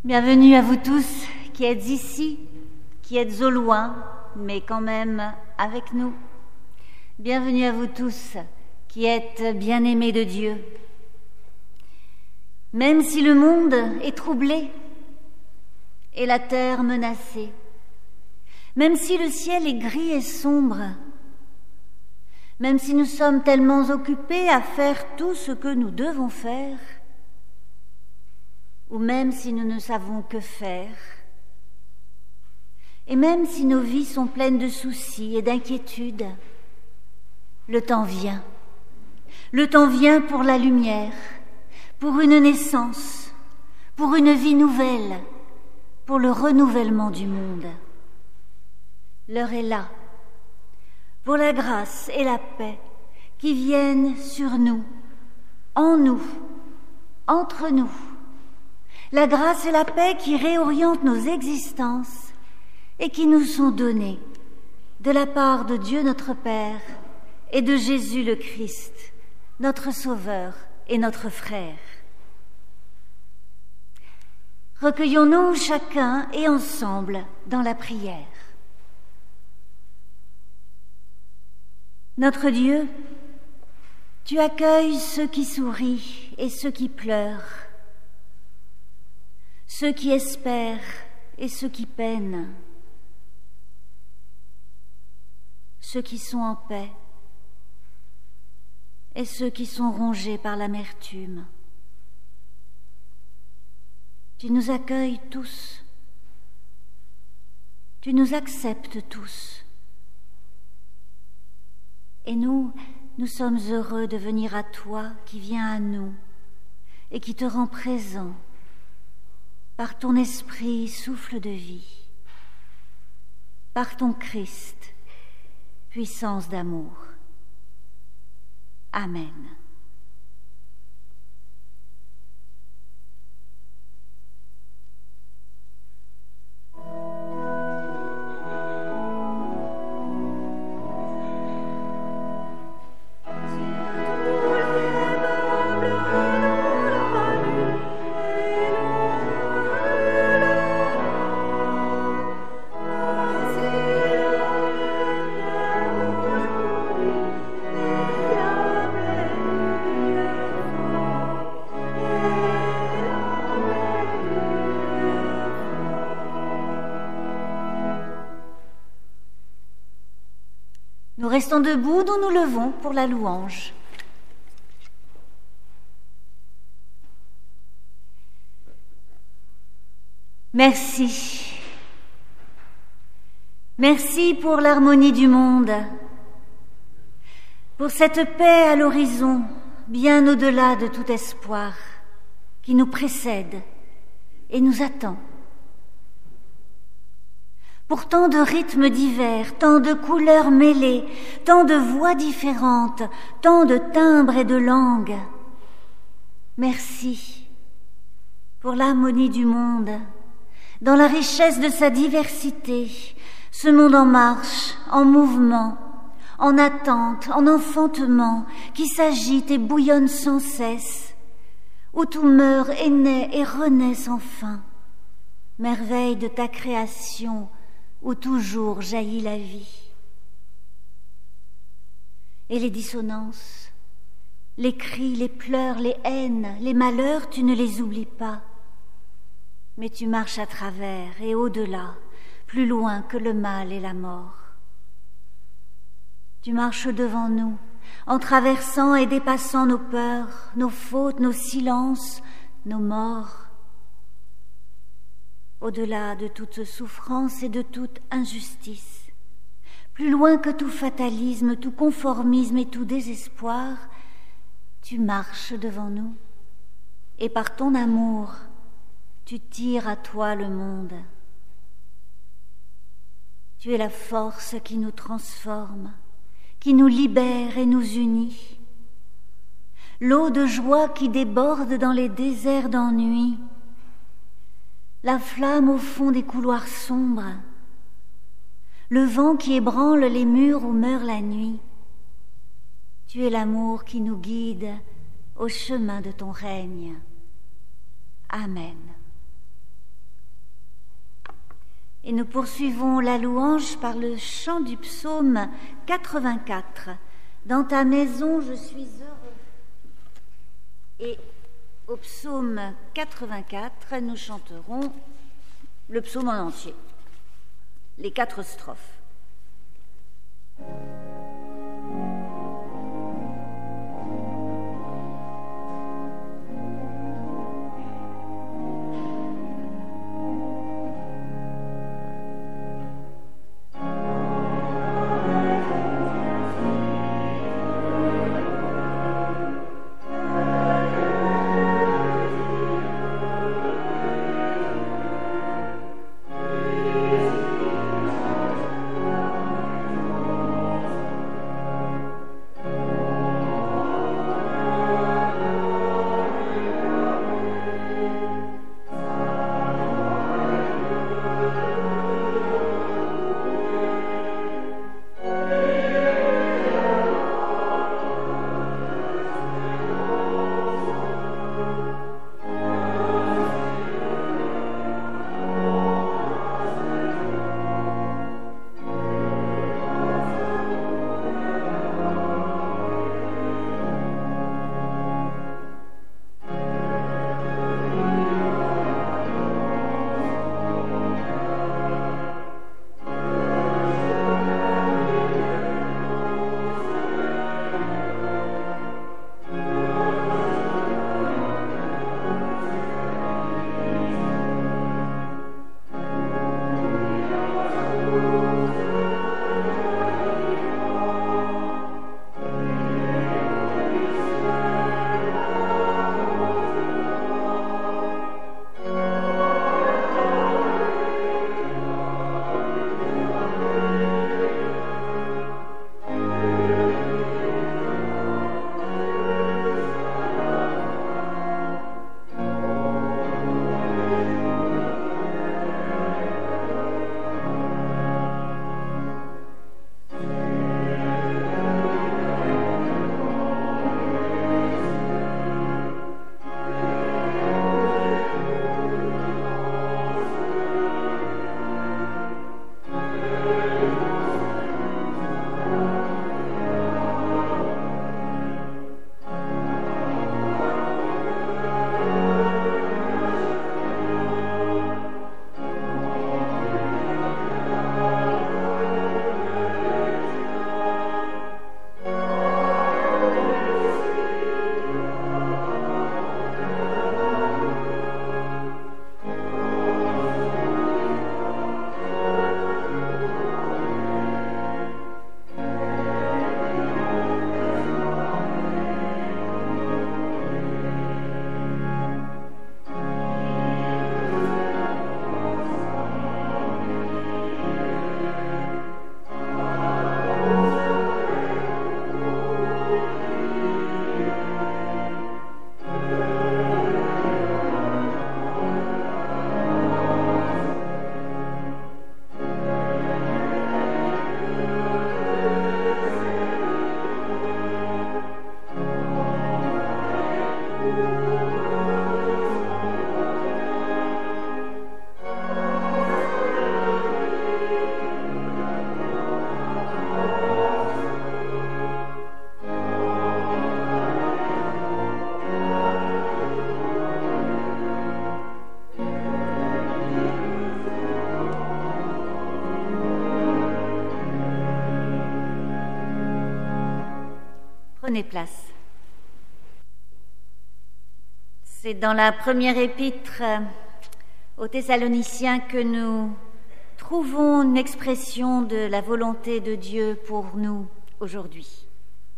Bienvenue à vous tous qui êtes ici, qui êtes au loin, mais quand même avec nous. Bienvenue à vous tous qui êtes bien-aimés de Dieu. Même si le monde est troublé et la terre menacée, même si le ciel est gris et sombre, même si nous sommes tellement occupés à faire tout ce que nous devons faire, ou même si nous ne savons que faire, et même si nos vies sont pleines de soucis et d'inquiétudes, le temps vient. Le temps vient pour la lumière, pour une naissance, pour une vie nouvelle, pour le renouvellement du monde. L'heure est là, pour la grâce et la paix qui viennent sur nous, en nous, entre nous. La grâce et la paix qui réorientent nos existences et qui nous sont données de la part de Dieu notre Père et de Jésus le Christ, notre Sauveur et notre frère. Recueillons-nous chacun et ensemble dans la prière. Notre Dieu, tu accueilles ceux qui sourient et ceux qui pleurent, ceux qui espèrent et ceux qui peinent, ceux qui sont en paix et ceux qui sont rongés par l'amertume. Tu nous accueilles tous, tu nous acceptes tous. Et nous sommes heureux de venir à toi qui viens à nous et qui te rend présent par ton esprit souffle de vie, par ton Christ, puissance d'amour. Amen. Nous restons debout, nous nous levons pour la louange. Merci. Merci pour l'harmonie du monde, pour cette paix à l'horizon, bien au-delà de tout espoir, qui nous précède et nous attend. Pour tant de rythmes divers, tant de couleurs mêlées, tant de voix différentes, tant de timbres et de langues. Merci pour l'harmonie du monde, dans la richesse de sa diversité, ce monde en marche, en mouvement, en attente, en enfantement, qui s'agite et bouillonne sans cesse, où tout meurt et naît et renaît sans fin. Merveille de ta création, où toujours jaillit la vie. Et les dissonances, les cris, les pleurs, les haines, les malheurs, tu ne les oublies pas. Mais tu marches à travers et au-delà, plus loin que le mal et la mort. Tu marches devant nous, en traversant et dépassant nos peurs, nos fautes, nos silences, nos morts. Au-delà de toute souffrance et de toute injustice, plus loin que tout fatalisme, tout conformisme et tout désespoir, tu marches devant nous, et par ton amour, tu tires à toi le monde. Tu es la force qui nous transforme, qui nous libère et nous unit, l'eau de joie qui déborde dans les déserts d'ennui, la flamme au fond des couloirs sombres, le vent qui ébranle les murs où meurt la nuit. Tu es l'amour qui nous guide au chemin de ton règne. Amen. Et nous poursuivons la louange par le chant du psaume 84. Dans ta maison, je suis heureux. Et au psaume 84, nous chanterons le psaume en entier, les 4 strophes. Prenez place. C'est dans la première épître aux Thessaloniciens que nous trouvons une expression de la volonté de Dieu pour nous aujourd'hui.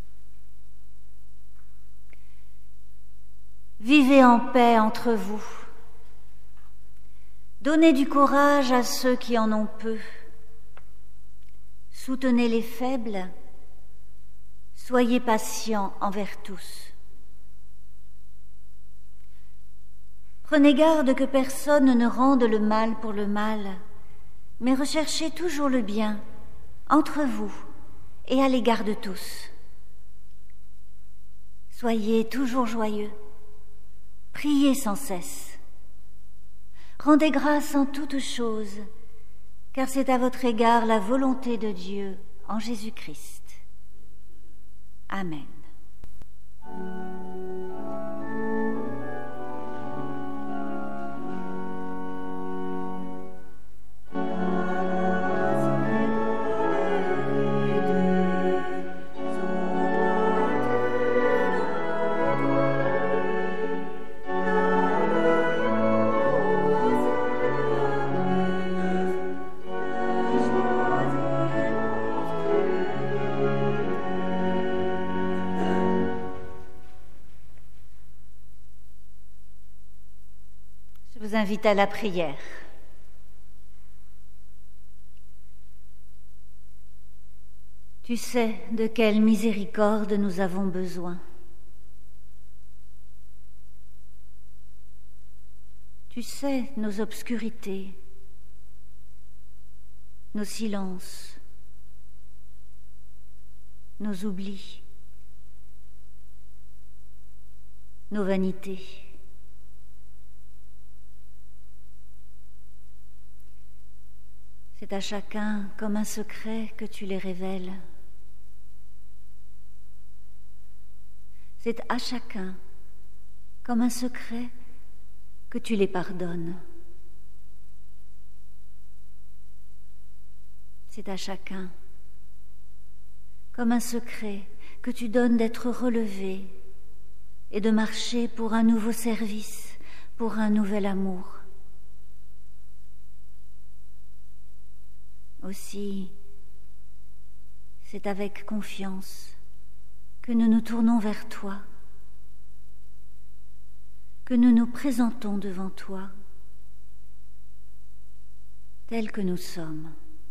Vivez en paix entre vous. Donnez du courage à ceux qui en ont peu. Soutenez les faibles. Soyez patients envers tous. Prenez garde que personne ne rende le mal pour le mal, mais recherchez toujours le bien entre vous et à l'égard de tous. Soyez toujours joyeux, priez sans cesse. Rendez grâce en toutes choses, car c'est à votre égard la volonté de Dieu en Jésus-Christ. Amen. Je vous invite à la prière. Tu sais de quelle miséricorde nous avons besoin. Tu sais nos obscurités, nos silences, nos oublis, nos vanités. C'est à chacun comme un secret que tu les révèles. C'est à chacun comme un secret que tu les pardonnes. C'est à chacun comme un secret que tu donnes d'être relevé et de marcher pour un nouveau service, pour un nouvel amour. Aussi, c'est avec confiance que nous nous tournons vers toi, que nous nous présentons devant toi, tels que nous sommes.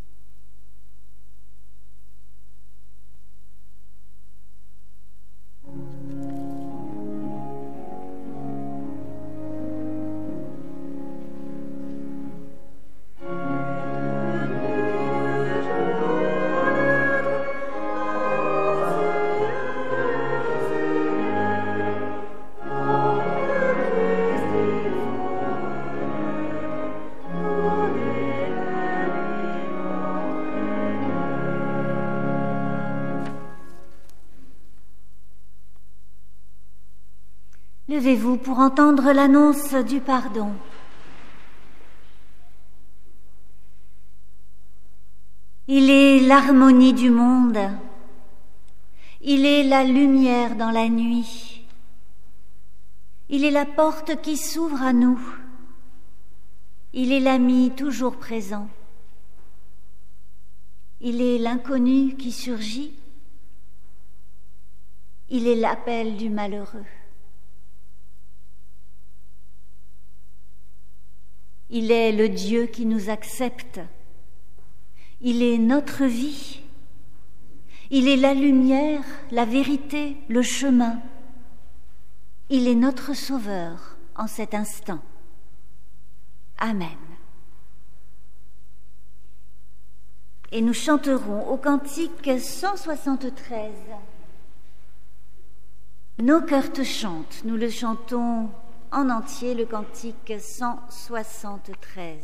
Levez-vous pour entendre l'annonce du pardon. Il est l'harmonie du monde. Il est la lumière dans la nuit. Il est la porte qui s'ouvre à nous. Il est l'ami toujours présent. Il est l'inconnu qui surgit. Il est l'appel du malheureux. Il est le Dieu qui nous accepte. Il est notre vie. Il est la lumière, la vérité, le chemin. Il est notre Sauveur en cet instant. Amen. Et nous chanterons au cantique 173. Nos cœurs te chantent. Nous le chantons en entier, le cantique 173.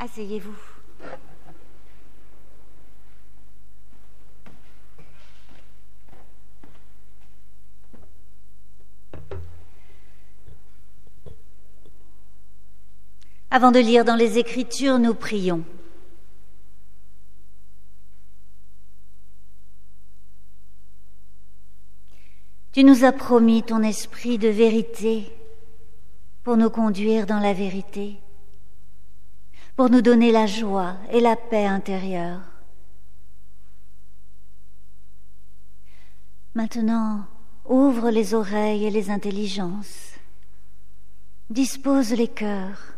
Asseyez-vous. Avant de lire dans les Écritures, nous prions. Tu nous as promis ton esprit de vérité pour nous conduire dans la vérité, pour nous donner la joie et la paix intérieure. Maintenant, ouvre les oreilles et les intelligences, dispose les cœurs,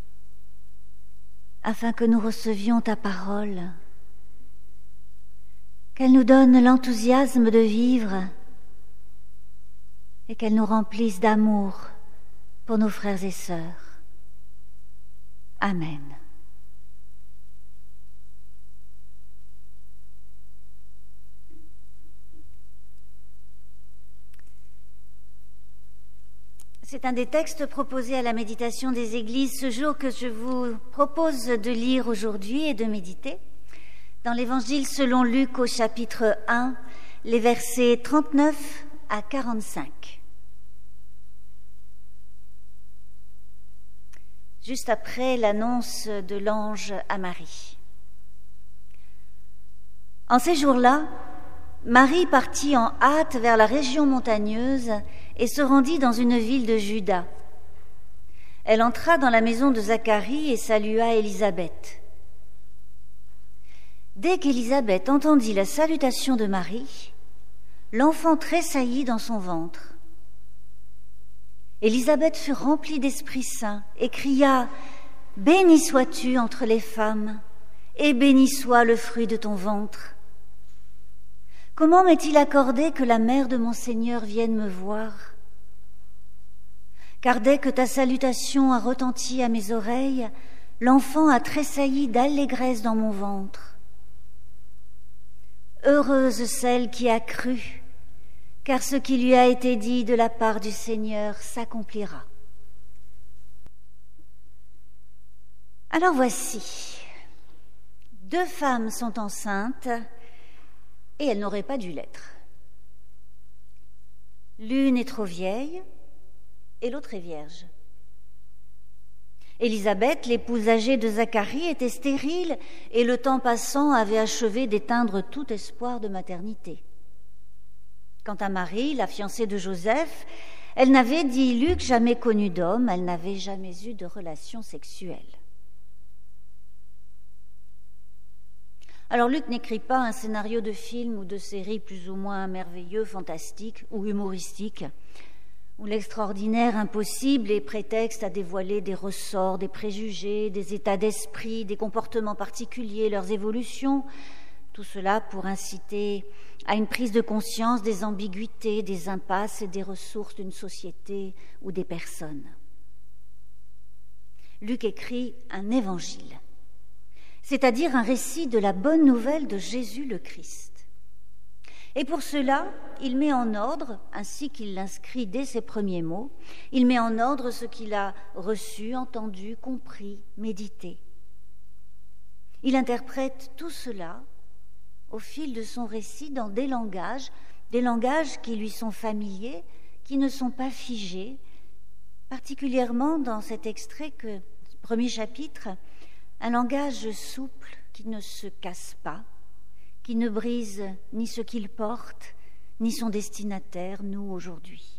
afin que nous recevions ta parole, qu'elle nous donne l'enthousiasme de vivre et qu'elle nous remplisse d'amour pour nos frères et sœurs. Amen. C'est un des textes proposés à la méditation des églises ce jour que je vous propose de lire aujourd'hui et de méditer. Dans l'Évangile selon Luc au chapitre 1, les versets 39 à 45. Juste après l'annonce de l'ange à Marie. En ces jours-là, Marie partit en hâte vers la région montagneuse et se rendit dans une ville de Juda. Elle entra dans la maison de Zacharie et salua Élisabeth. Dès qu'Élisabeth entendit la salutation de Marie, l'enfant tressaillit dans son ventre. Élisabeth fut remplie d'Esprit Saint et cria « Béni sois-tu entre les femmes, et béni soit le fruit de ton ventre. Comment m'est-il accordé que la mère de mon Seigneur vienne me voir? Car dès que ta salutation a retenti à mes oreilles, l'enfant a tressailli d'allégresse dans mon ventre. Heureuse celle qui a cru, car ce qui lui a été dit de la part du Seigneur s'accomplira. » Alors voici, 2 femmes sont enceintes et elles n'auraient pas dû l'être. L'une est trop vieille et l'autre est vierge. Élisabeth, l'épouse âgée de Zacharie, était stérile et le temps passant avait achevé d'éteindre tout espoir de maternité. Quant à Marie, la fiancée de Joseph, elle n'avait, dit Luc, jamais connu d'homme, elle n'avait jamais eu de relations sexuelles. Alors Luc n'écrit pas un scénario de film ou de série plus ou moins merveilleux, fantastique ou humoristique, où l'extraordinaire impossible est prétexte à dévoiler des ressorts, des préjugés, des états d'esprit, des comportements particuliers, leurs évolutions, tout cela pour inciter à une prise de conscience des ambiguïtés, des impasses et des ressources d'une société ou des personnes. Luc écrit un évangile, c'est-à-dire un récit de la bonne nouvelle de Jésus le Christ. Et pour cela, il met en ordre, ainsi qu'il l'inscrit dès ses premiers mots, il met en ordre ce qu'il a reçu, entendu, compris, médité. Il interprète tout cela au fil de son récit dans des langages qui lui sont familiers, qui ne sont pas figés, particulièrement dans cet extrait premier chapitre, un langage souple qui ne se casse pas, qui ne brise ni ce qu'il porte, ni son destinataire, nous, aujourd'hui.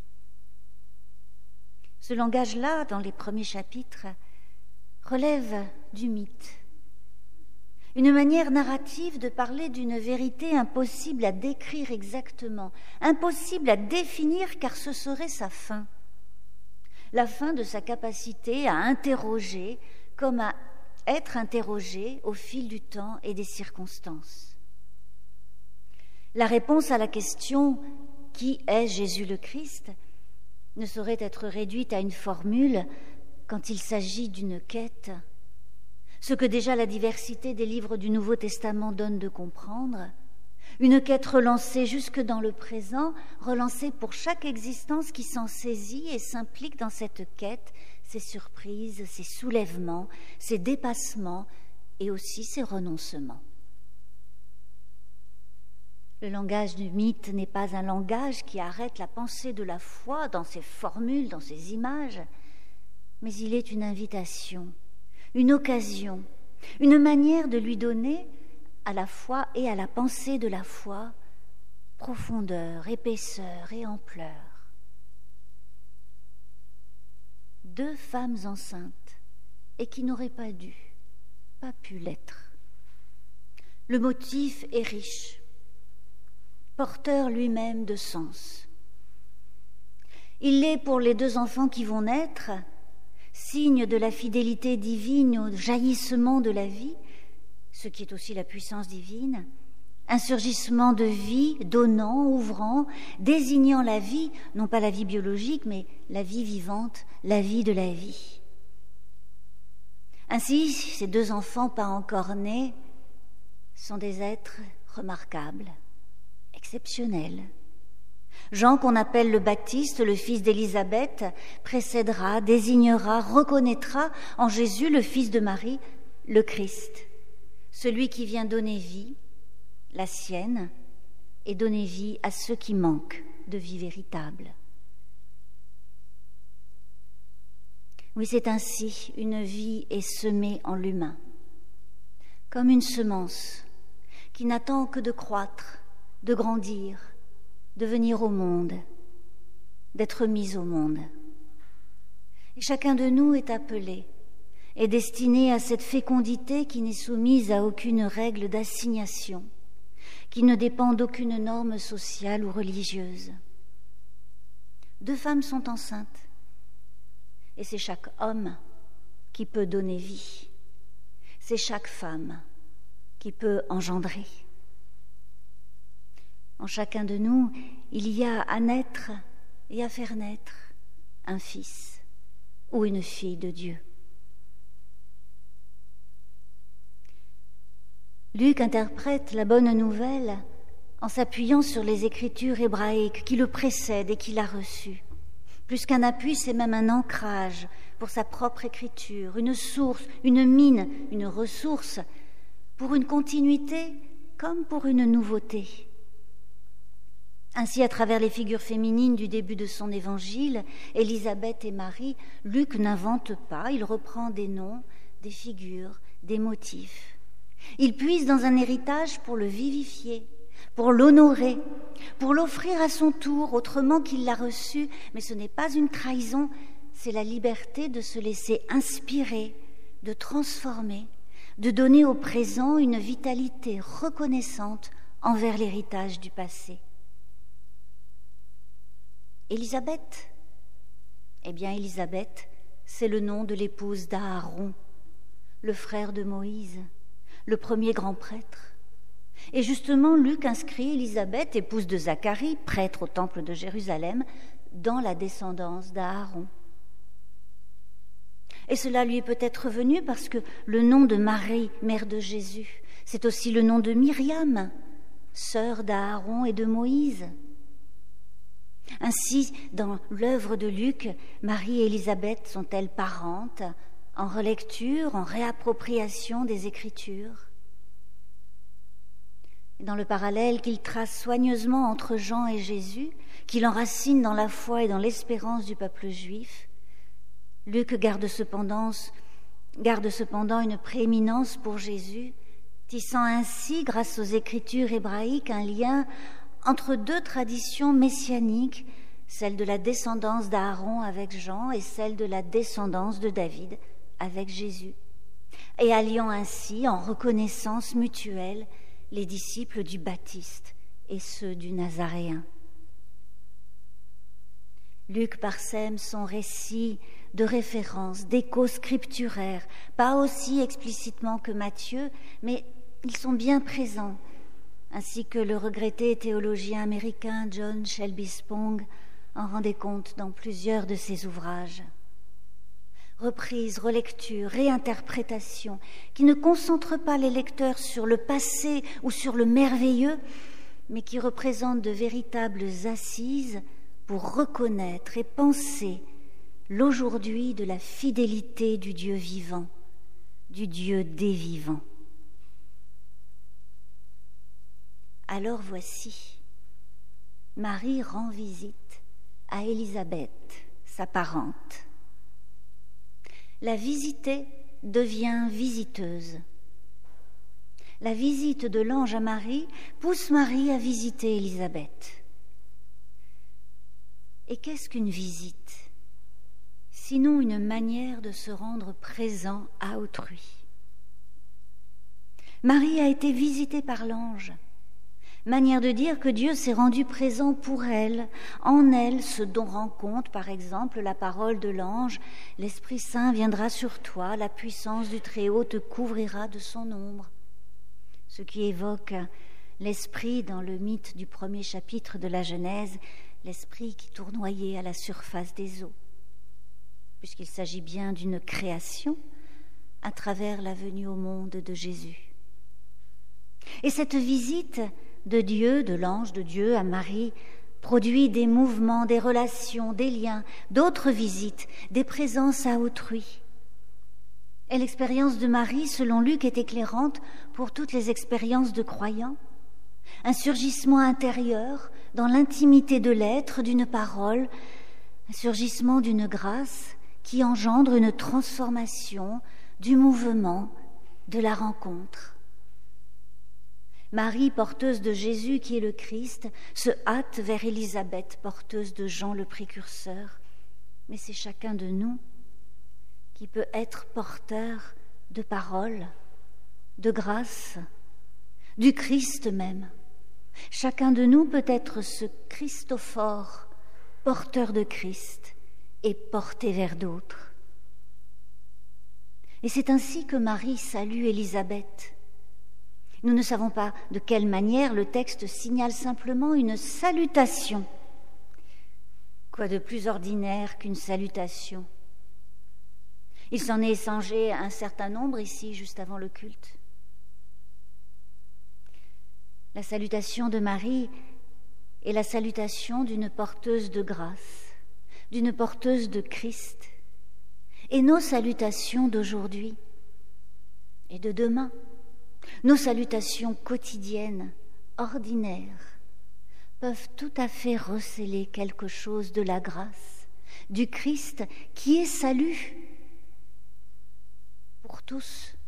Ce langage-là, dans les premiers chapitres, relève du mythe, une manière narrative de parler d'une vérité impossible à décrire exactement, impossible à définir car ce serait sa fin. La fin de sa capacité à interroger comme à être interrogé au fil du temps et des circonstances. La réponse à la question « Qui est Jésus le Christ ?» ne saurait être réduite à une formule quand il s'agit d'une quête, ce que déjà la diversité des livres du Nouveau Testament donne de comprendre, une quête relancée jusque dans le présent, relancée pour chaque existence qui s'en saisit et s'implique dans cette quête, ses surprises, ses soulèvements, ses dépassements, et aussi ses renoncements. Le langage du mythe n'est pas un langage qui arrête la pensée de la foi dans ses formules, dans ses images, mais il est une invitation, une occasion, une manière de lui donner à la foi et à la pensée de la foi profondeur, épaisseur et ampleur. 2 femmes enceintes et qui n'auraient pas pu l'être. Le motif est riche, porteur lui-même de sens. Il l'est pour les 2 enfants qui vont naître, signe de la fidélité divine au jaillissement de la vie, ce qui est aussi la puissance divine, un surgissement de vie, donnant, ouvrant, désignant la vie, non pas la vie biologique, mais la vie vivante, la vie de la vie. Ainsi, ces 2 enfants pas encore nés sont des êtres remarquables, exceptionnels. Jean, qu'on appelle le Baptiste, le fils d'Élisabeth, précédera, désignera, reconnaîtra en Jésus, le fils de Marie, le Christ, celui qui vient donner vie, la sienne, et donner vie à ceux qui manquent de vie véritable. Oui, c'est ainsi, une vie est semée en l'humain, comme une semence qui n'attend que de croître, de grandir, de venir au monde, d'être mise au monde. Et chacun de nous est appelé, est destiné à cette fécondité qui n'est soumise à aucune règle d'assignation, qui ne dépend d'aucune norme sociale ou religieuse. 2 femmes sont enceintes, et c'est chaque homme qui peut donner vie. C'est chaque femme qui peut engendrer. En chacun de nous, il y a à naître et à faire naître un fils ou une fille de Dieu. Luc interprète la bonne nouvelle en s'appuyant sur les écritures hébraïques qui le précèdent et qu'il a reçues. Plus qu'un appui, c'est même un ancrage pour sa propre écriture, une source, une mine, une ressource, pour une continuité comme pour une nouveauté. Ainsi, à travers les figures féminines du début de son évangile, Élisabeth et Marie, Luc n'invente pas, il reprend des noms, des figures, des motifs. Il puise dans un héritage pour le vivifier, pour l'honorer, pour l'offrir à son tour autrement qu'il l'a reçu, mais ce n'est pas une trahison, c'est la liberté de se laisser inspirer, de transformer, de donner au présent une vitalité reconnaissante envers l'héritage du passé. Élisabeth, eh bien Élisabeth, c'est le nom de l'épouse d'Aaron, le frère de Moïse, le premier grand prêtre. Et justement, Luc inscrit Élisabeth, épouse de Zacharie, prêtre au temple de Jérusalem, dans la descendance d'Aaron. Et cela lui est peut-être venu parce que le nom de Marie, mère de Jésus, c'est aussi le nom de Myriam, sœur d'Aaron et de Moïse. Ainsi, dans l'œuvre de Luc, Marie et Élisabeth sont-elles parentes, en relecture, en réappropriation des Écritures? Et dans le parallèle qu'il trace soigneusement entre Jean et Jésus, qui l'enracine dans la foi et dans l'espérance du peuple juif, Luc garde cependant une prééminence pour Jésus, tissant ainsi, grâce aux Écritures hébraïques, un lien entre 2 traditions messianiques, celle de la descendance d'Aaron avec Jean et celle de la descendance de David avec Jésus, et alliant ainsi, en reconnaissance mutuelle, les disciples du Baptiste et ceux du Nazaréen. Luc parsème son récit de références, d'échos scripturaires, pas aussi explicitement que Matthieu, mais ils sont bien présents, ainsi que le regretté théologien américain John Shelby Spong en rendait compte dans plusieurs de ses ouvrages. Reprise, relecture, réinterprétation, qui ne concentrent pas les lecteurs sur le passé ou sur le merveilleux, mais qui représentent de véritables assises pour reconnaître et penser l'aujourd'hui de la fidélité du Dieu vivant, du Dieu des vivants. Alors voici, Marie rend visite à Élisabeth, sa parente. La visitée devient visiteuse. La visite de l'ange à Marie pousse Marie à visiter Élisabeth. Et qu'est-ce qu'une visite, sinon une manière de se rendre présent à autrui? Marie a été visitée par l'ange, manière de dire que Dieu s'est rendu présent pour elle, en elle, ce dont rend compte, par exemple, la parole de l'ange « L'Esprit Saint viendra sur toi, la puissance du Très-Haut te couvrira de son ombre », ce qui évoque l'Esprit dans le mythe du premier chapitre de la Genèse, l'Esprit qui tournoyait à la surface des eaux, puisqu'il s'agit bien d'une création à travers la venue au monde de Jésus. Et cette visite de Dieu, de l'ange de Dieu à Marie, produit des mouvements, des relations, des liens, d'autres visites, des présences à autrui. Et l'expérience de Marie, selon Luc, est éclairante pour toutes les expériences de croyants. Un surgissement intérieur dans l'intimité de l'être, d'une parole, un surgissement d'une grâce qui engendre une transformation du mouvement, de la rencontre. Marie, porteuse de Jésus qui est le Christ, se hâte vers Élisabeth, porteuse de Jean le précurseur. Mais c'est chacun de nous qui peut être porteur de parole, de grâce, du Christ même. Chacun de nous peut être ce Christophore, porteur de Christ et porté vers d'autres. Et c'est ainsi que Marie salue Élisabeth. Nous ne savons pas de quelle manière, le texte signale simplement une salutation. Quoi de plus ordinaire qu'une salutation? Il s'en est échangé un certain nombre ici, juste avant le culte. La salutation de Marie est la salutation d'une porteuse de grâce, d'une porteuse de Christ. Et nos salutations d'aujourd'hui et de demain, nos salutations quotidiennes, ordinaires, peuvent tout à fait recéler quelque chose de la grâce, du Christ qui est salut pour tous.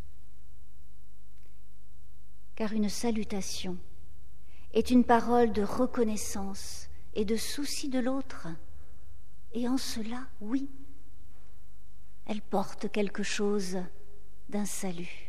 Car une salutation est une parole de reconnaissance et de souci de l'autre. Et en cela, oui, elle porte quelque chose d'un salut.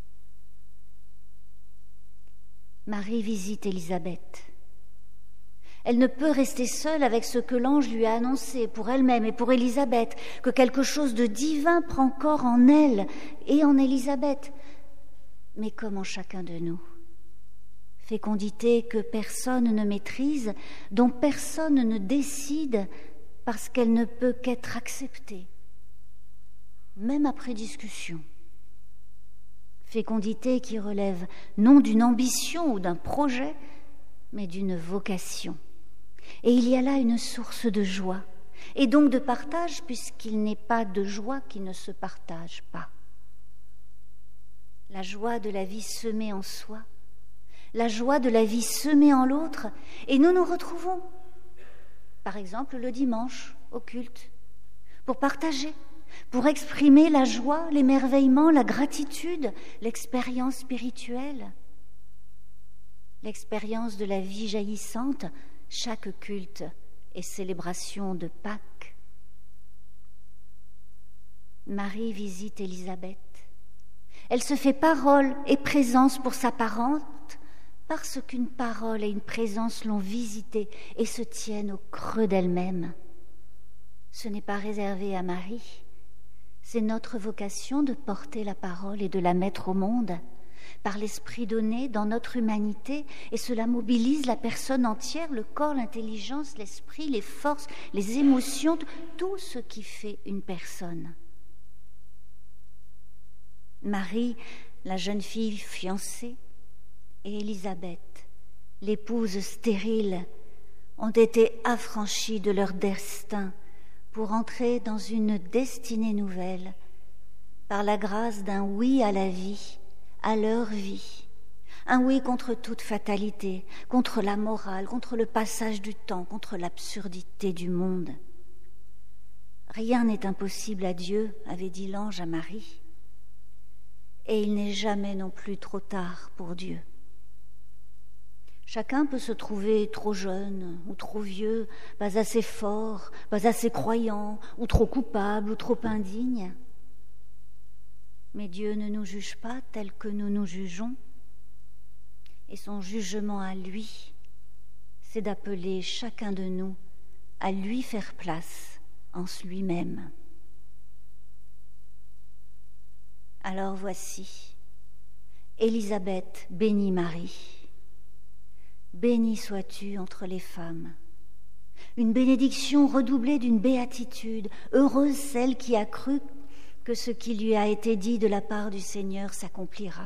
Marie visite Élisabeth. Elle ne peut rester seule avec ce que l'ange lui a annoncé pour elle-même et pour Élisabeth, que quelque chose de divin prend corps en elle et en Élisabeth, mais comme en chacun de nous. Fécondité que personne ne maîtrise, dont personne ne décide parce qu'elle ne peut qu'être acceptée, même après discussion. Fécondité qui relève non d'une ambition ou d'un projet, mais d'une vocation. Et il y a là une source de joie, et donc de partage, puisqu'il n'est pas de joie qui ne se partage pas. La joie de la vie semée en soi, la joie de la vie semée en l'autre, et nous nous retrouvons, par exemple le dimanche, au culte, pour partager, pour exprimer la joie, l'émerveillement, la gratitude, l'expérience spirituelle, l'expérience de la vie jaillissante, chaque culte et célébration de Pâques. Marie visite Élisabeth. Elle se fait parole et présence pour sa parente parce qu'une parole et une présence l'ont visitée et se tiennent au creux d'elle-même. Ce n'est pas réservé à Marie. C'est notre vocation de porter la parole et de la mettre au monde par l'esprit donné dans notre humanité, et cela mobilise la personne entière, le corps, l'intelligence, l'esprit, les forces, les émotions, tout ce qui fait une personne. Marie, la jeune fille fiancée, et Élisabeth, l'épouse stérile, ont été affranchies de leur destin pour entrer dans une destinée nouvelle, par la grâce d'un oui à la vie, à leur vie, un oui contre toute fatalité, contre la morale, contre le passage du temps, contre l'absurdité du monde. Rien n'est impossible à Dieu, avait dit l'ange à Marie, et il n'est jamais non plus trop tard pour Dieu. Chacun peut se trouver trop jeune ou trop vieux, pas assez fort, pas assez croyant, ou trop coupable ou trop indigne. Mais Dieu ne nous juge pas tel que nous nous jugeons, et son jugement à lui, c'est d'appeler chacun de nous à lui faire place en lui-même. Alors voici, Élisabeth bénit Marie. Bénie sois-tu entre les femmes. Une bénédiction redoublée d'une béatitude, heureuse celle qui a cru que ce qui lui a été dit de la part du Seigneur s'accomplira.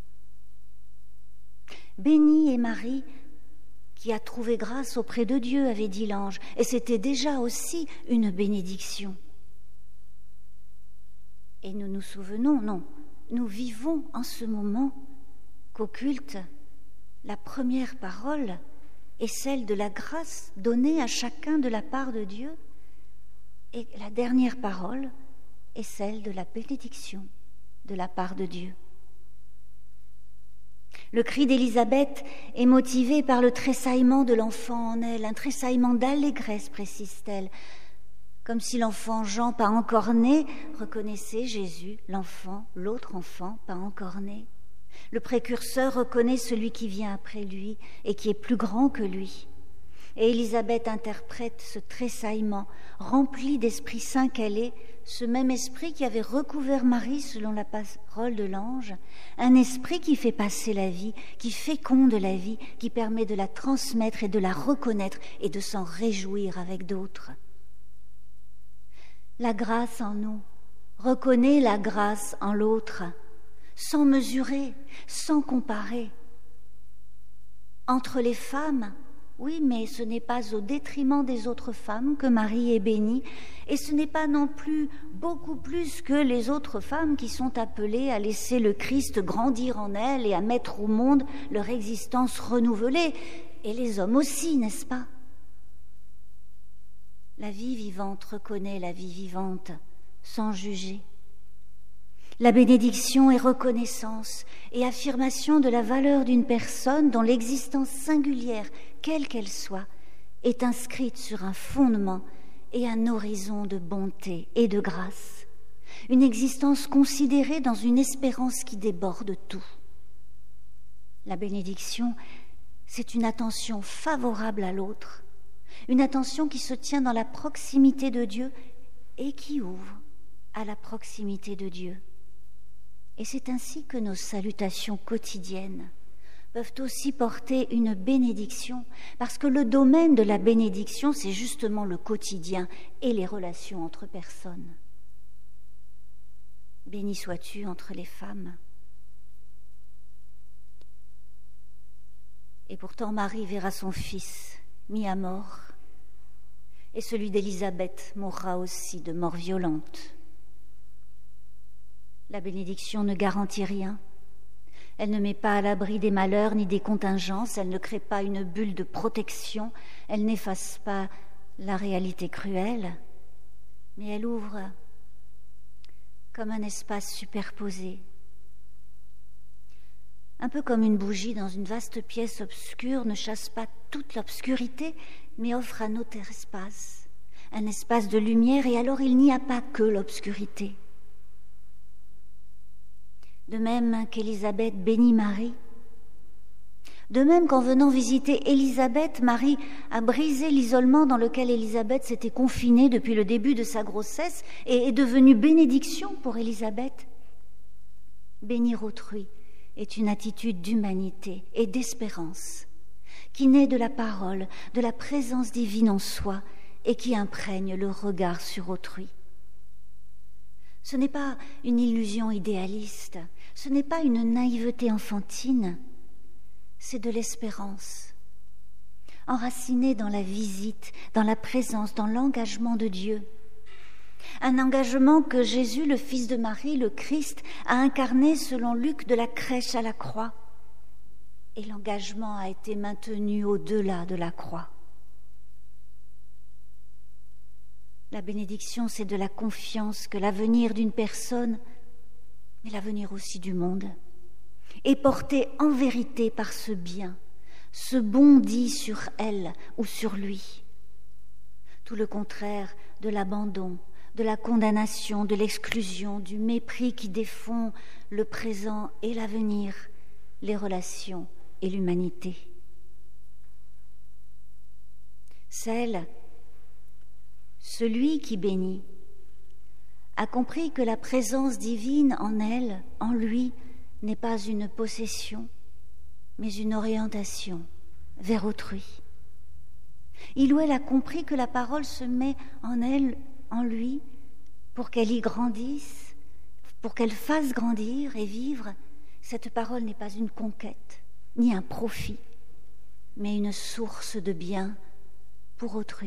Bénie est Marie qui a trouvé grâce auprès de Dieu, avait dit l'ange, et c'était déjà aussi une bénédiction. Et nous nous souvenons, non, nous vivons en ce moment qu'au culte, la première parole est celle de la grâce donnée à chacun de la part de Dieu, et la dernière parole est celle de la bénédiction de la part de Dieu. Le cri d'Élisabeth est motivé par le tressaillement de l'enfant en elle, un tressaillement d'allégresse, précise-t-elle, comme si l'enfant Jean, pas encore né, reconnaissait Jésus, l'enfant, l'autre enfant, pas encore né. Le précurseur reconnaît celui qui vient après lui et qui est plus grand que lui. Et Élisabeth interprète ce tressaillement, rempli d'Esprit Saint qu'elle est, ce même esprit qui avait recouvert Marie selon la parole de l'ange, un esprit qui fait passer la vie, qui féconde la vie, qui permet de la transmettre et de la reconnaître et de s'en réjouir avec d'autres. La grâce en nous reconnaît la grâce en l'autre, sans mesurer, sans comparer. Entre les femmes, oui, mais ce n'est pas au détriment des autres femmes que Marie est bénie, et ce n'est pas non plus beaucoup plus que les autres femmes qui sont appelées à laisser le Christ grandir en elles et à mettre au monde leur existence renouvelée, et les hommes aussi, n'est-ce pas? La vie vivante reconnaît la vie vivante, sans juger. La bénédiction est reconnaissance et affirmation de la valeur d'une personne dont l'existence singulière, quelle qu'elle soit, est inscrite sur un fondement et un horizon de bonté et de grâce. Une existence considérée dans une espérance qui déborde tout. La bénédiction, c'est une attention favorable à l'autre, une attention qui se tient dans la proximité de Dieu et qui ouvre à la proximité de Dieu. Et c'est ainsi que nos salutations quotidiennes peuvent aussi porter une bénédiction, parce que le domaine de la bénédiction, c'est justement le quotidien et les relations entre personnes. Béni sois-tu entre les femmes. Et pourtant Marie verra son fils mis à mort, et celui d'Élisabeth mourra aussi de mort violente. La bénédiction ne garantit rien. Elle ne met pas à l'abri des malheurs ni des contingences, elle ne crée pas une bulle de protection, elle n'efface pas la réalité cruelle, mais elle ouvre comme un espace superposé, un peu comme une bougie dans une vaste pièce obscure ne chasse pas toute l'obscurité, mais offre un autre espace, un espace de lumière, et alors il n'y a pas que l'obscurité. De même qu'Élisabeth bénit Marie, de même qu'en venant visiter Élisabeth, Marie a brisé l'isolement dans lequel Élisabeth s'était confinée depuis le début de sa grossesse et est devenue bénédiction pour Élisabeth. Bénir autrui est une attitude d'humanité et d'espérance qui naît de la parole, de la présence divine en soi et qui imprègne le regard sur autrui. Ce n'est pas une illusion idéaliste, ce n'est pas une naïveté enfantine, c'est de l'espérance, enracinée dans la visite, dans la présence, dans l'engagement de Dieu. Un engagement que Jésus, le Fils de Marie, le Christ, a incarné selon Luc de la crèche à la croix. Et l'engagement a été maintenu au-delà de la croix. La bénédiction, c'est de la confiance que l'avenir d'une personne, mais l'avenir aussi du monde, est porté en vérité par ce bien, ce bon dit sur elle ou sur lui. Tout le contraire de l'abandon, de la condamnation, de l'exclusion, du mépris qui défend le présent et l'avenir, les relations et l'humanité. Celui qui bénit, a compris que la présence divine en elle, en lui, n'est pas une possession, mais une orientation vers autrui. Il ou elle a compris que la parole se met en elle, en lui, pour qu'elle y grandisse, pour qu'elle fasse grandir et vivre. Cette parole n'est pas une conquête, ni un profit, mais une source de bien pour autrui.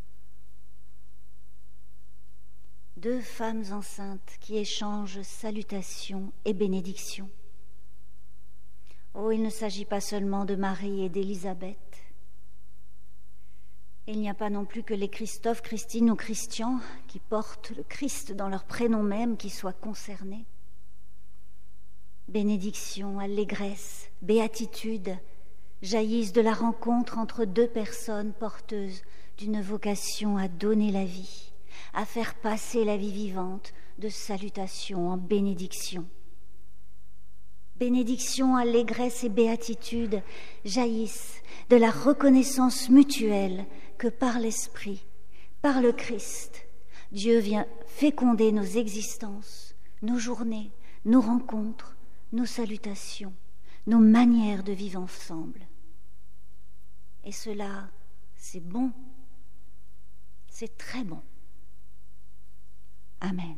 2 femmes enceintes qui échangent salutations et bénédictions. Oh, il ne s'agit pas seulement de Marie et d'Élisabeth. Il n'y a pas non plus que les Christophe, Christine ou Christian qui portent le Christ dans leur prénom même qui soient concernés. Bénédiction, allégresse, béatitude jaillissent de la rencontre entre 2 personnes porteuses d'une vocation à donner la vie, à faire passer la vie vivante de salutation en bénédiction. Bénédiction, allégresse et béatitude jaillissent de la reconnaissance mutuelle que par l'Esprit, par le Christ, Dieu vient féconder nos existences, nos journées, nos rencontres, nos salutations, nos manières de vivre ensemble. Et cela, c'est bon, c'est très bon. Amen.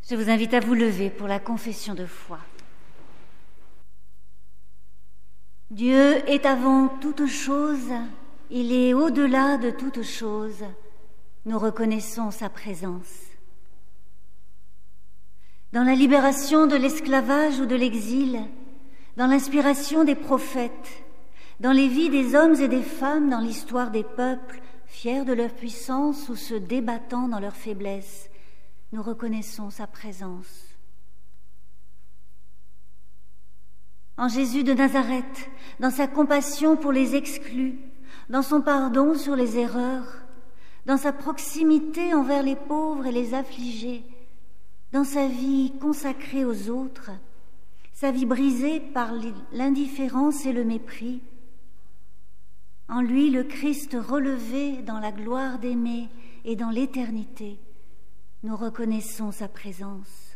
Je vous invite à vous lever pour la confession de foi. Dieu est avant toute chose, il est au-delà de toute chose. Nous reconnaissons sa présence. Dans la libération de l'esclavage ou de l'exil, dans l'inspiration des prophètes, dans les vies des hommes et des femmes, dans l'histoire des peuples, fiers de leur puissance ou se débattant dans leur faiblesse, nous reconnaissons sa présence. En Jésus de Nazareth, dans sa compassion pour les exclus, dans son pardon sur les erreurs, dans sa proximité envers les pauvres et les affligés, dans sa vie consacrée aux autres, sa vie brisée par l'indifférence et le mépris. En lui, le Christ relevé dans la gloire d'aimer et dans l'éternité, nous reconnaissons sa présence.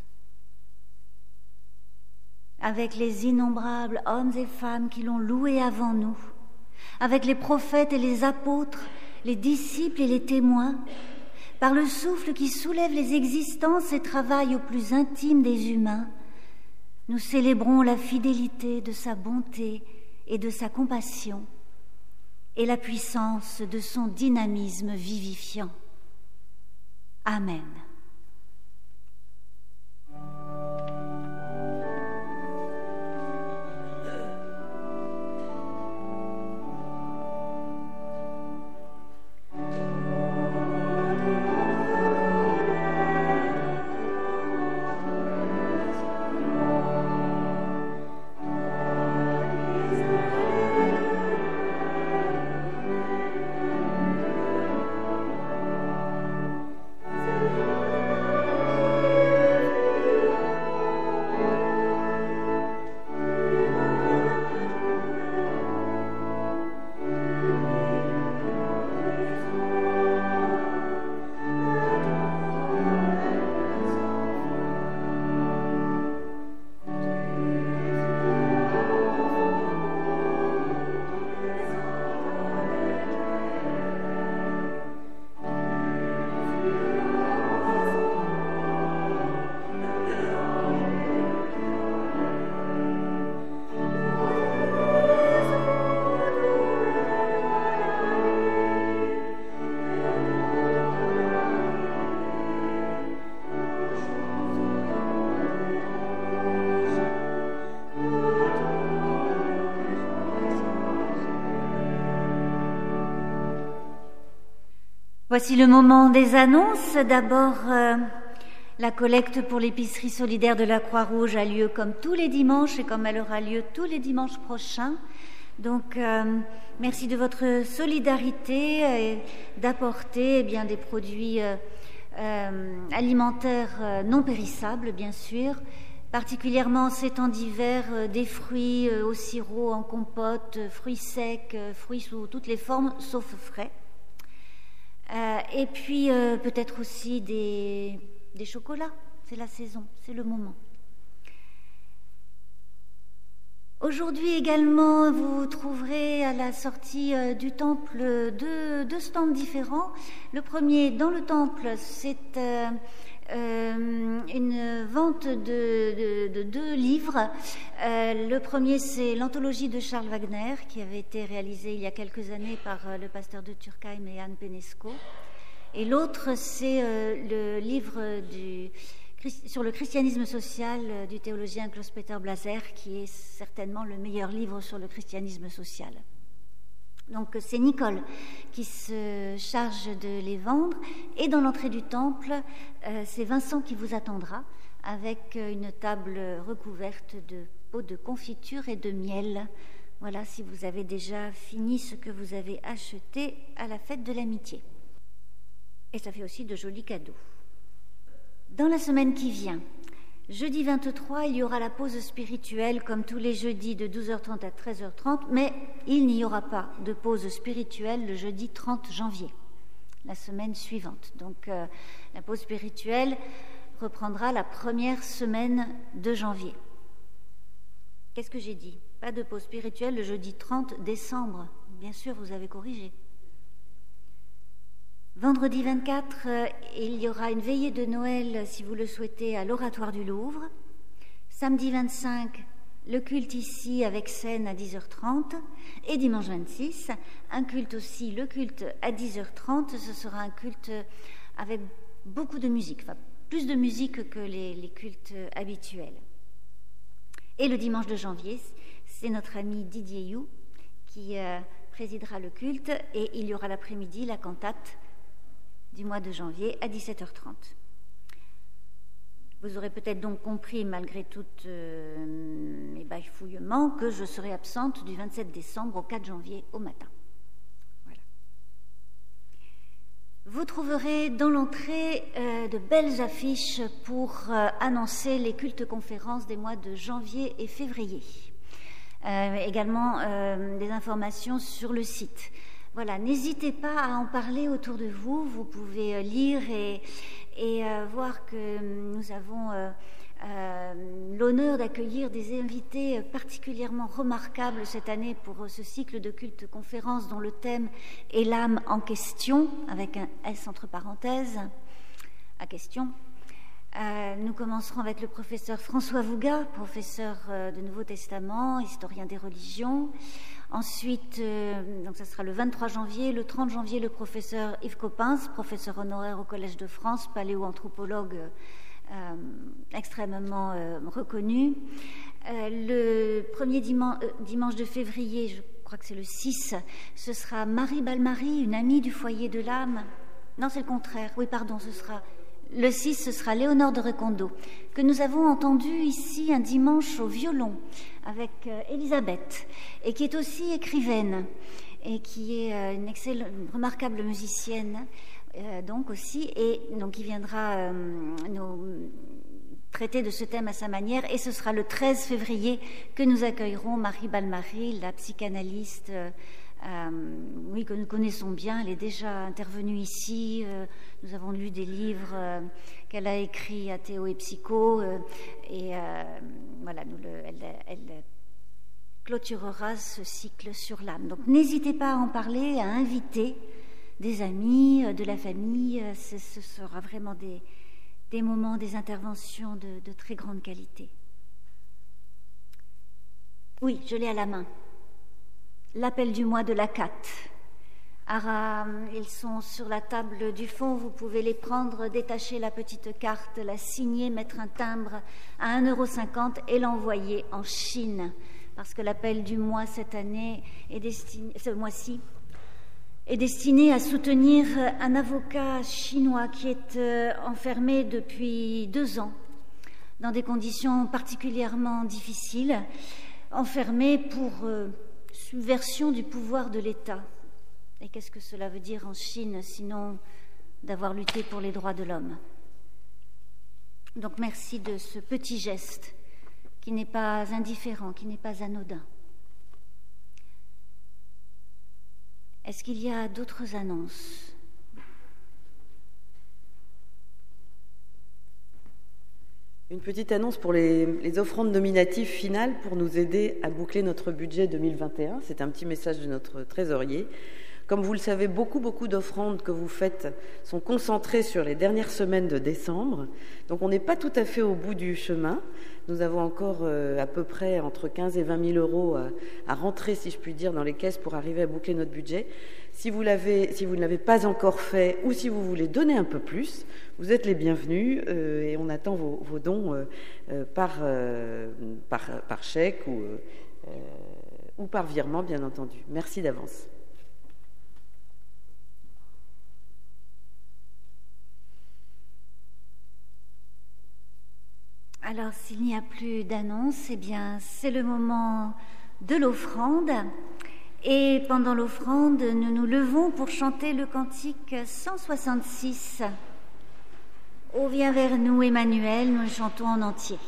Avec les innombrables hommes et femmes qui l'ont loué avant nous, avec les prophètes et les apôtres, les disciples et les témoins, par le souffle qui soulève les existences et travaille au plus intime des humains, nous célébrons la fidélité de sa bonté et de sa compassion et la puissance de son dynamisme vivifiant. Amen. Voici le moment des annonces. D'abord, la collecte pour l'épicerie solidaire de la Croix-Rouge a lieu comme tous les dimanches et comme elle aura lieu tous les dimanches prochains. Donc, merci de votre solidarité et d'apporter des produits alimentaires non périssables, bien sûr, particulièrement en ces temps d'hiver, des fruits au sirop, en compote, fruits secs, fruits sous toutes les formes, sauf frais. Et puis peut-être aussi des chocolats, c'est la saison, c'est le moment. Aujourd'hui également, vous trouverez à la sortie du temple deux stands différents. Le premier, dans le temple, c'est une vente de deux livres. Le premier, c'est l'anthologie de Charles Wagner, qui avait été réalisée il y a quelques années par le pasteur de Turkheim et Anne Penesco. Et l'autre, c'est le livre sur le christianisme social du théologien Klaus-Peter Blaser, qui est certainement le meilleur livre sur le christianisme social. Donc c'est Nicole qui se charge de les vendre, et dans l'entrée du temple, c'est Vincent qui vous attendra avec une table recouverte de pots de confiture et de miel. Voilà, si vous avez déjà fini ce que vous avez acheté à la fête de l'amitié. Et ça fait aussi de jolis cadeaux. Dans la semaine qui vient, jeudi 23, il y aura la pause spirituelle comme tous les jeudis de 12h30 à 13h30, mais il n'y aura pas de pause spirituelle le jeudi 30 janvier, la semaine suivante. Donc la pause spirituelle reprendra la première semaine de janvier. Qu'est-ce que j'ai dit? Pas de pause spirituelle le jeudi 30 décembre. Bien sûr, vous avez corrigé. Vendredi 24, il y aura une veillée de Noël, si vous le souhaitez, à l'Oratoire du Louvre. Samedi 25, le culte ici avec scène à 10h30. Et dimanche 26, un culte aussi, le culte à 10h30. Ce sera un culte avec beaucoup de musique, enfin plus de musique que les cultes habituels. Et le dimanche de janvier, c'est notre ami Didier You qui présidera le culte, et il y aura l'après-midi la cantate du mois de janvier à 17h30. Vous aurez peut-être donc compris, malgré tous mes bafouillements, que je serai absente du 27 décembre au 4 janvier au matin. Voilà. Vous trouverez dans l'entrée de belles affiches pour annoncer les cultes conférences des mois de janvier et février. Également des informations sur le site. Voilà, n'hésitez pas à en parler autour de vous. Vous pouvez lire et voir que nous avons l'honneur d'accueillir des invités particulièrement remarquables cette année pour ce cycle de culte conférences dont le thème est l'âme en question, avec un S entre parenthèses, à question. Nous commencerons avec le professeur François Vouga, professeur de Nouveau Testament, historien des religions. Ensuite, donc ça sera le 23 janvier, le 30 janvier, le professeur Yves Coppens, professeur honoraire au Collège de France, paléoanthropologue extrêmement reconnu. Le premier dimanche de février, je crois que c'est le 6, ce sera Marie Balmary, une amie du foyer de l'âme. Non, c'est le contraire. Oui, pardon, ce sera... Le 6, ce sera Léonore de Recondo, que nous avons entendu ici un dimanche au violon avec Elisabeth, et qui est aussi écrivaine, et qui est une remarquable musicienne, donc aussi, et donc il viendra nous traiter de ce thème à sa manière, et ce sera le 13 février que nous accueillerons Marie Balmary, la psychanalyste, oui, que nous connaissons bien. Elle est déjà intervenue ici. Nous avons lu des livres qu'elle a écrits, Athéo et Psycho, et voilà, elle clôturera ce cycle sur l'âme. Donc n'hésitez pas à en parler, à inviter des amis, de la famille. Ce sera vraiment des moments, des interventions de très grande qualité. Oui, je l'ai à la main. L'appel du mois de la CAT. Ils sont sur la table du fond, vous pouvez les prendre, détacher la petite carte, la signer, mettre un timbre à 1,50 € et l'envoyer en Chine. Parce que l'appel du mois cette année ce mois-ci est destiné à soutenir un avocat chinois qui est enfermé depuis 2 ans dans des conditions particulièrement difficiles, enfermé pour subversion du pouvoir de l'État. Et qu'est-ce que cela veut dire en Chine, sinon d'avoir lutté pour les droits de l'homme? Donc merci de ce petit geste qui n'est pas indifférent, qui n'est pas anodin. Est-ce qu'il y a d'autres annonces? Une petite annonce pour les offrandes nominatives finales pour nous aider à boucler notre budget 2021. C'est un petit message de notre trésorier. Comme vous le savez, beaucoup d'offrandes que vous faites sont concentrées sur les dernières semaines de décembre. Donc on n'est pas tout à fait au bout du chemin. Nous avons encore à peu près entre 15 et 20 000 euros à rentrer, si je puis dire, dans les caisses pour arriver à boucler notre budget. Si vous ne l'avez pas encore fait ou si vous voulez donner un peu plus, vous êtes les bienvenus et on attend vos dons par chèque ou par virement, bien entendu. Merci d'avance. Alors, s'il n'y a plus d'annonce, eh bien, c'est le moment de l'offrande. Et pendant l'offrande, nous nous levons pour chanter le cantique 166. Ô viens vers nous, Emmanuel, nous le chantons en entier.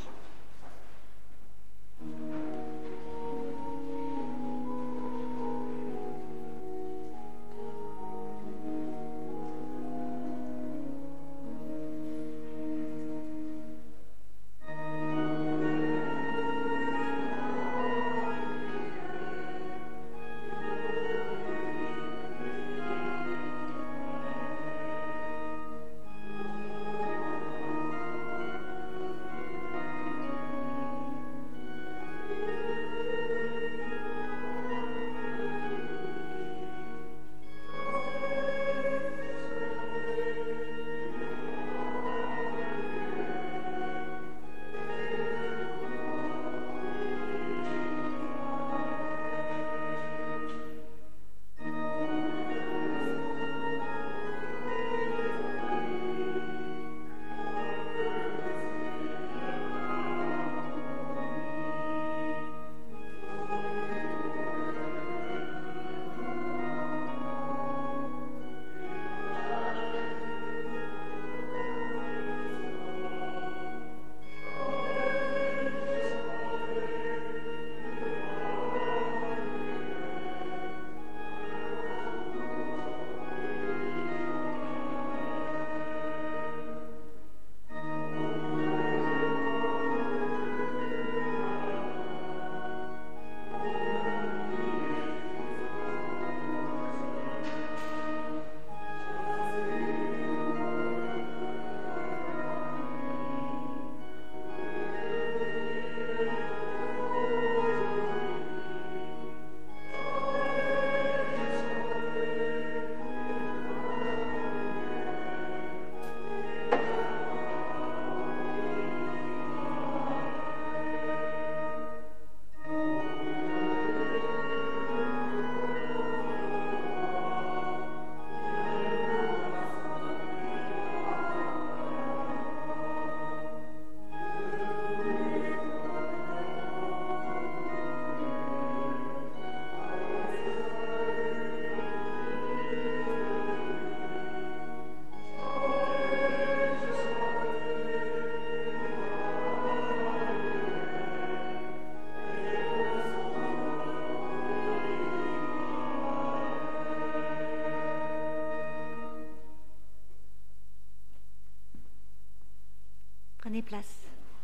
Prenez place.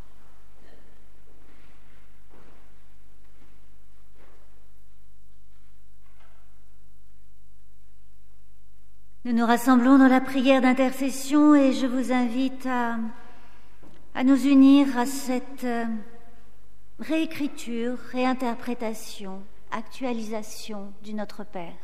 Nous nous rassemblons dans la prière d'intercession et je vous invite à nous unir à cette réécriture, réinterprétation, actualisation du Notre Père.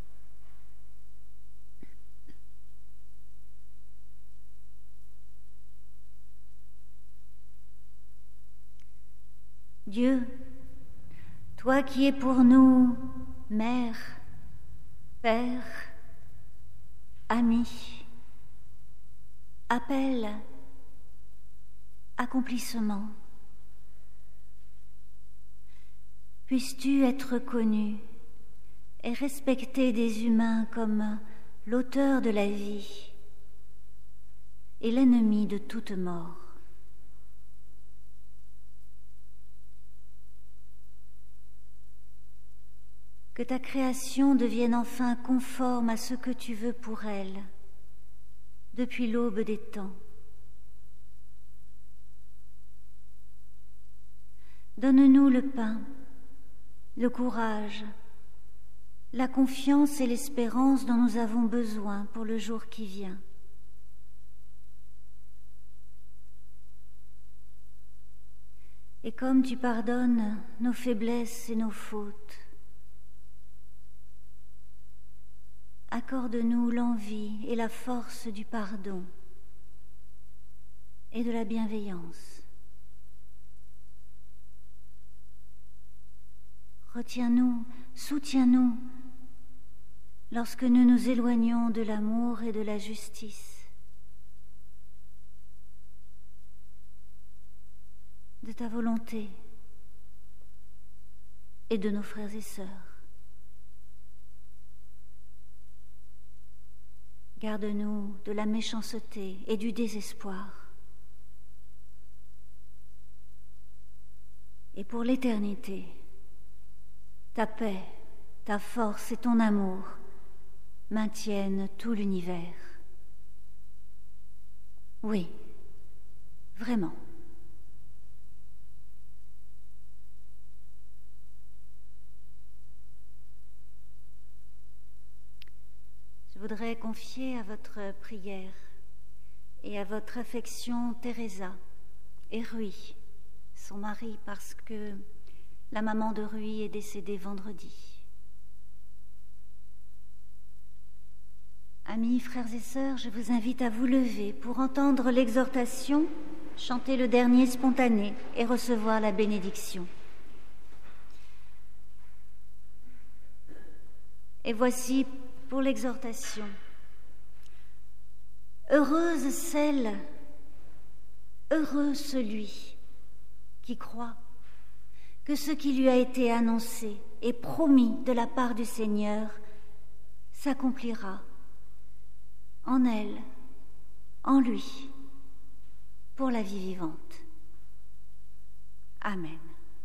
Dieu, toi qui es pour nous Mère, Père, Ami, appel, accomplissement. Puisses-tu être connu et respecté des humains comme l'auteur de la vie et l'ennemi de toute mort. Que ta création devienne enfin conforme à ce que tu veux pour elle, depuis l'aube des temps. Donne-nous le pain, le courage, la confiance et l'espérance dont nous avons besoin pour le jour qui vient. Et comme tu pardonnes nos faiblesses et nos fautes, accorde-nous l'envie et la force du pardon et de la bienveillance. Retiens-nous, soutiens-nous lorsque nous nous éloignons de l'amour et de la justice, de ta volonté et de nos frères et sœurs. Garde-nous de la méchanceté et du désespoir. Et pour l'éternité, ta paix, ta force et ton amour maintiennent tout l'univers. Oui, vraiment. Je voudrais confier à votre prière et à votre affection Teresa et Rui, son mari, parce que la maman de Rui est décédée vendredi. Amis, frères et sœurs, je vous invite à vous lever pour entendre l'exhortation, chanter le dernier spontané et recevoir la bénédiction. Et voici pour l'exhortation. Heureuse celle, heureux celui qui croit que ce qui lui a été annoncé et promis de la part du Seigneur s'accomplira en elle, en lui, pour la vie vivante. Amen.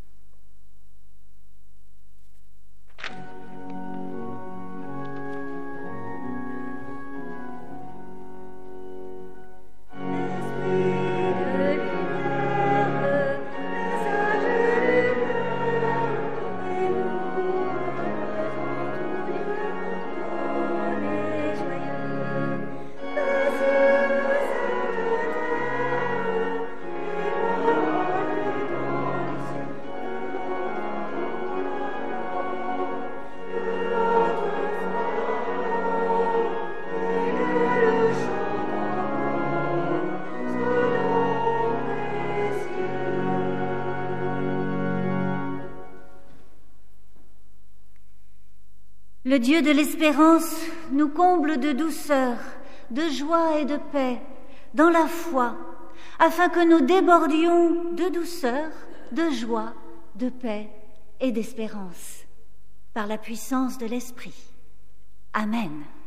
Le Dieu de l'espérance nous comble de douceur, de joie et de paix dans la foi, afin que nous débordions de douceur, de joie, de paix et d'espérance par la puissance de l'Esprit. Amen.